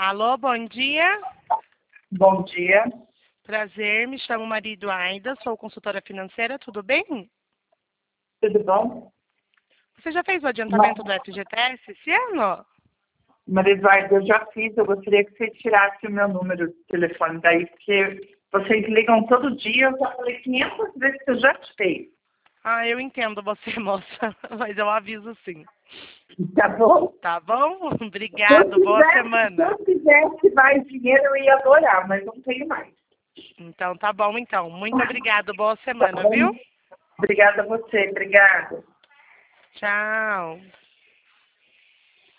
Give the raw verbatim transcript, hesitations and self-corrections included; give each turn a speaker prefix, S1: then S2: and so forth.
S1: Alô, bom dia.
S2: Bom dia.
S1: Prazer, me chamo Maria Eduarda, sou consultora financeira, tudo bem?
S2: Tudo bom?
S1: Você já fez o adiantamento do F G T S esse ano?
S2: Maria Eduarda, eu já fiz, eu gostaria que você tirasse o meu número de telefone daí, porque vocês ligam todo dia, eu já falei quinhentas vezes que eu já tirei.
S1: Ah, eu entendo você, moça, mas eu aviso sim.
S2: Tá bom?
S1: Tá bom?
S2: Se eu
S1: Obrigado, boa
S2: quisesse, se
S1: semana.
S2: eu quisesse mais dinheiro, eu ia adorar, mas não tenho mais.
S1: Então, tá bom então. Muito obrigado, boa
S2: Tá
S1: semana,
S2: bom?
S1: viu?
S2: Obrigada a você, obrigada.
S1: Tchau.